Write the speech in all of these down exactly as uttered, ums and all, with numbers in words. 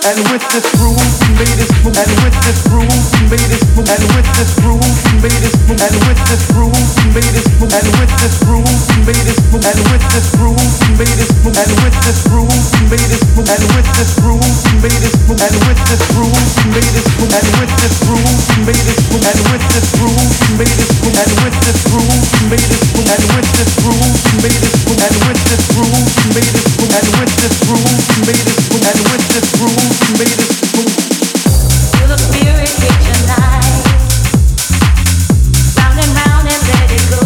And with this groove, we made this move. And with this groove, we made this move. And with this groove, we made this move. And with this groove, we made this move. And with this groove, we made this move. And with this groove, we made this move. And with this groove, we made this move. And with this groove, we made this move. And with this groove, we made this move. And with this groove, we made this move. And with this groove, we made this move. And with this groove, we made this move. And with this groove, we made this move. And with this groove, we made this move. And with this groove, we made this move. And with this groove, we made this move. Feel the spirit hit your night, round and round and let it go.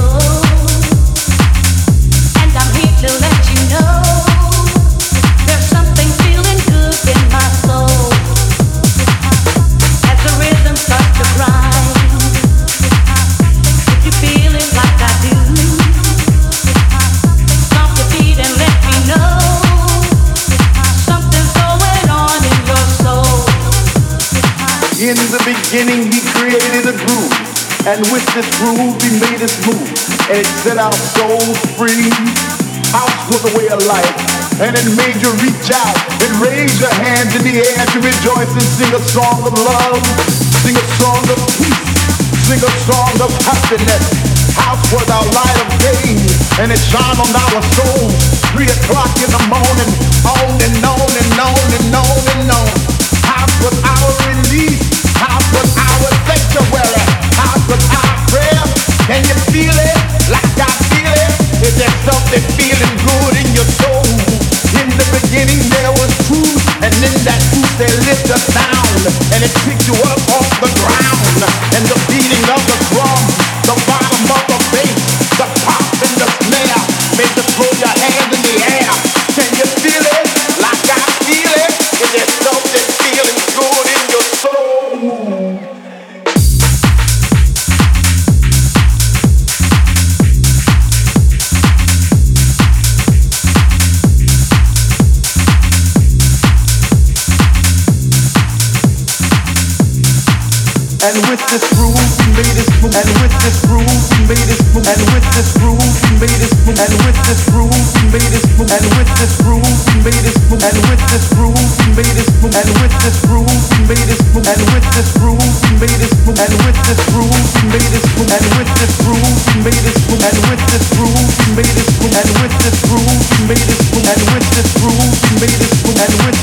And I'm here to let you know there's something feeling good in my soul. As the rhythm starts to grind, if you feel it like I do, stomp your feet and let me know something's going on in your soul. In the beginning, he created a groove, and with this groove, he made us move, and it set our souls free. House was a way of life, and it made you reach out and raise your hands in the air to rejoice and sing a song of love, sing a song of peace, sing a song of happiness. House was our light of day, and it shone on our souls. Three o'clock in the morning, on and on and on and on and on. House was our release. House was our sanctuary. House was our prayer. Can you feel it like I feel it? Is there something feeling good in your soul? In the beginning there was truth, and in that truth they lived a sound, and it picked you up off the ground. And the beating of the drum, the bottom of the bass, the pop and the snare made you throw your hands in the air. Can you feel it like I feel it? Is there something feeling good in your soul? And with this groove, we made this move. And with this groove, we made this move. And with this groove, we made this move. And with this groove, we made this move. And with this groove, we made this move. And with this groove, we made this move. And with this groove, we made this move. And with this groove, we made this move. And with this groove, we made this move. And with this groove, we made this move. And with this groove, we made this move. And with this groove, we made this move. And with this groove, we made this move. And with